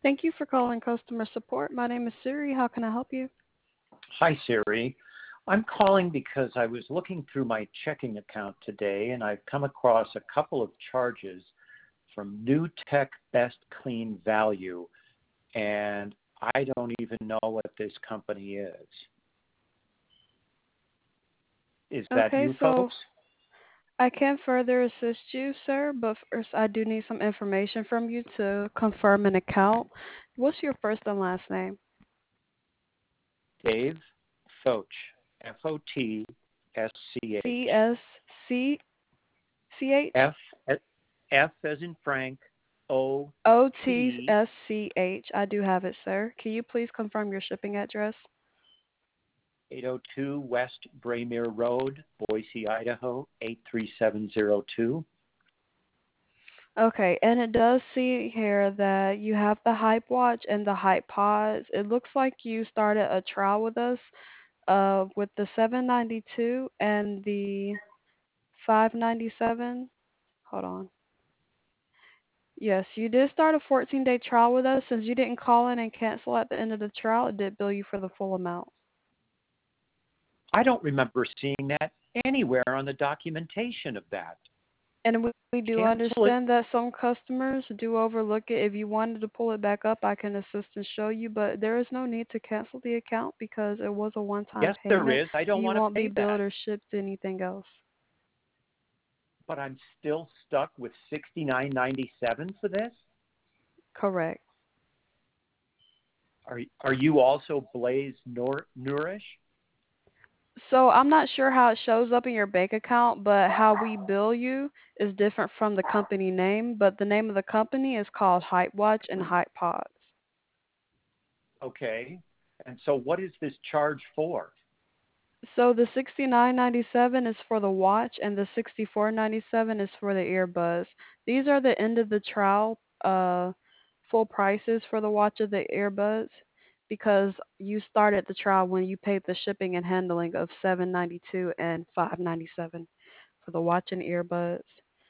Thank you for calling customer support. My name is Siri. How can I help you? Hi, Siri. I'm calling because I was looking through my checking account today and I've come across a couple of charges from New Tech Best Clean Value, and I don't even know what this company is. Is that Okay, you so folks? I can further assist you, sir, but first I do need some information from you to confirm an account. What's your first and last name? Dave Foch, F-O-T-S-C-H. C S C C H F, F as in Frank, O T O-T, S C H. I do have it, sir. Can you please confirm your shipping address? 802 West Braemere Road, Boise, Idaho, 83702. Okay, and it does see here that you have the Hype Watch and the Hype Pods. It looks like you started a trial with us with the 792 and the 597. Hold on. Yes, you did start a 14-day trial with us. Since you didn't call in and cancel at the end of the trial, it did bill you for the full amount. I don't remember seeing that anywhere on the documentation of that. And we do Cancel it. understand that some customers do overlook it. If you wanted to pull it back up, I can assist and show you, but there is no need to cancel the account because it was a one-time Yes, there payment. is. I don't You want to won't be pay billed that. or shipped anything else. But I'm still stuck with $69.97 for this. Correct. Are you also Blaze Nourish? So I'm not sure how it shows up in your bank account, but how we bill you is different from the company name. But the name of the company is called Hype Watch and Hype Pods. Okay. And so what is this charge for? So the 69.97 is for the watch, and the 64.97 is for the earbuds. These are the end of the trial full prices for the watch of the earbuds because you started the trial when you paid the shipping and handling of 7.92 and 5.97 for the watch and earbuds.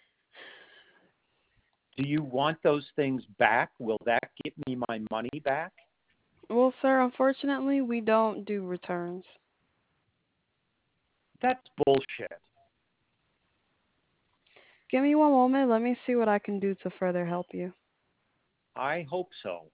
Do you want those things back? Will that get me my money back? Well, sir, unfortunately, we don't do returns. That's bullshit. Give me one moment. Let me see what I can do to further help you. I hope so.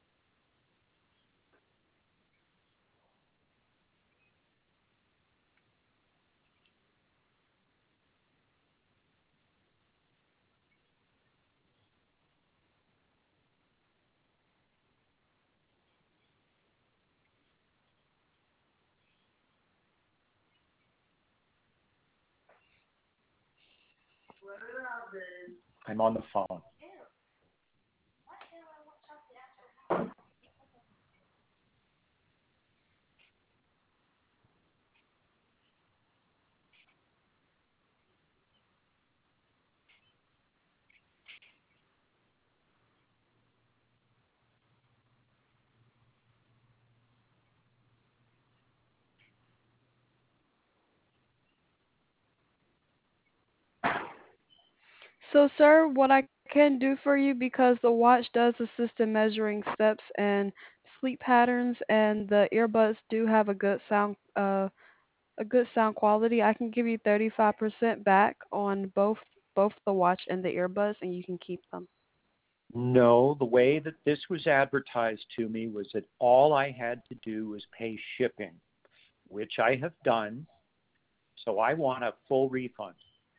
I'm on the phone. So, sir, what I can do for you because the watch does assist in measuring steps and sleep patterns, and the earbuds do have a good sound quality. I can give you 35% back on both the watch and the earbuds, and you can keep them. No, the way that this was advertised to me was that all I had to do was pay shipping, which I have done. So I want a full refund.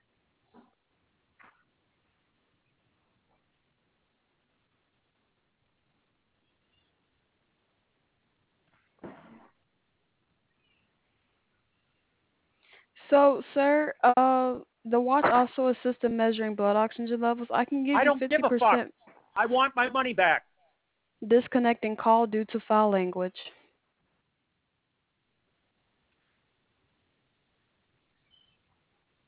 So, sir, the watch also assists in measuring blood oxygen levels. I can give I you don't give a fuck. 50% I want my money back. disconnecting call due to foul language.